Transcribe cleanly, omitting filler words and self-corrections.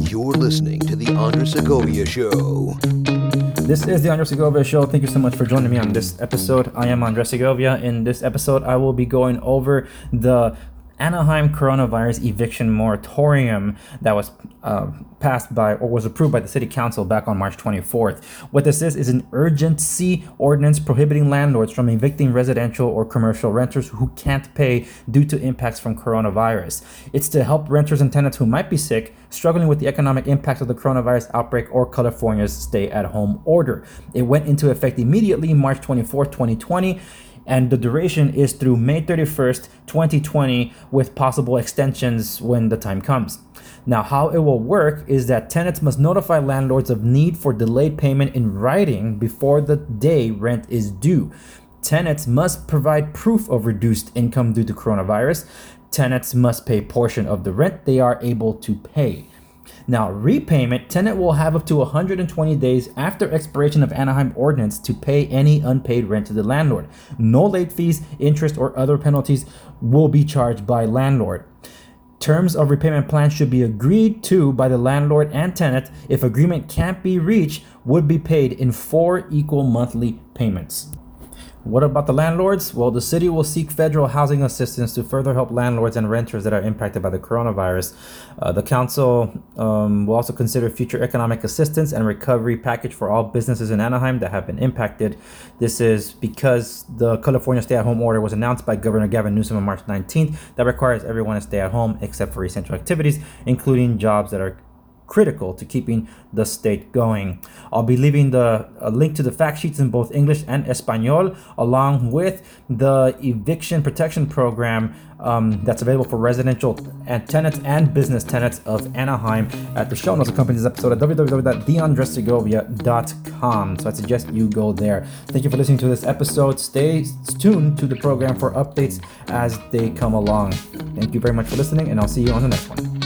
You're listening to The Andres Segovia Show. This is The Andres Segovia Show. Thank you so much for joining me on this episode. I am Andres Segovia. In this episode, I will be going over the Anaheim coronavirus eviction moratorium that was passed by or was approved by the city council back on March 24th. What this is an urgency ordinance prohibiting landlords from evicting residential or commercial renters who can't pay due to impacts from coronavirus. It's to help renters and tenants who might be sick, struggling with the economic impacts of the coronavirus outbreak or California's stay-at-home order. It went into effect immediately March 24th, 2020. And the duration is through May 31st, 2020, with possible extensions when the time comes. Now, how it will work is that tenants must notify landlords of need for delayed payment in writing before the day rent is due. Tenants must provide proof of reduced income due to coronavirus. Tenants must pay a portion of the rent they are able to pay. Now, repayment, tenant will have up to 120 days after expiration of Anaheim ordinance to pay any unpaid rent to the landlord. No late fees, interest, or other penalties will be charged by landlord. Terms of repayment plan should be agreed to by the landlord and tenant. If agreement can't be reached, would be paid in 4 equal monthly payments. What about the landlords? Well, the city will seek federal housing assistance to further help landlords and renters that are impacted by the coronavirus. The council will also consider future economic assistance and recovery package for all businesses in Anaheim that have been impacted. This is because the California stay-at-home order was announced by Governor Gavin Newsom on March 19th that requires everyone to stay at home except for essential activities, including jobs that are critical to keeping the state going. I'll be leaving a link to the fact sheets in both English and Espanol, along with the eviction protection program that's available for residential and tenants and business tenants of Anaheim at the show notes accompanying this episode at www.theandressegovia.com. So I suggest you go there. Thank you for listening to this episode. Stay tuned to the program for updates as they come along. Thank you very much for listening, and I'll see you on the next one.